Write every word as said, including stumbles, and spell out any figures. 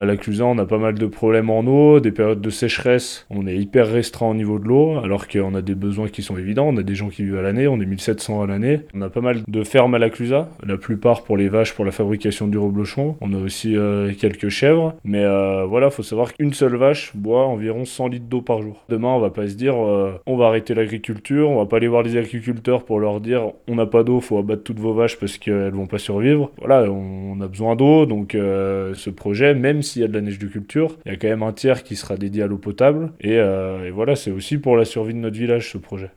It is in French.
À la Clusaz, on a pas mal de problèmes en eau, des périodes de sécheresse, on est hyper restreint au niveau de l'eau, alors qu'on a des besoins qui sont évidents, on a des gens qui vivent à l'année, on est mille sept cents à l'année. On a pas mal de fermes à la Clusaz, la plupart pour les vaches, pour la fabrication du reblochon. On a aussi euh, quelques chèvres, mais euh, voilà, faut savoir qu'une seule vache boit environ cent litres d'eau par jour. Demain, on va pas se dire, euh, on va arrêter l'agriculture, on va pas aller voir les agriculteurs pour leur dire, on n'a pas d'eau, faut abattre toutes vos vaches parce qu'elles vont pas survivre. Voilà, on, on a besoin d'eau, donc euh, ce projet, même s'il y a de la neige de culture, il y a quand même un tiers qui sera dédié à l'eau potable. Et, euh, et voilà, c'est aussi pour la survie de notre village, ce projet.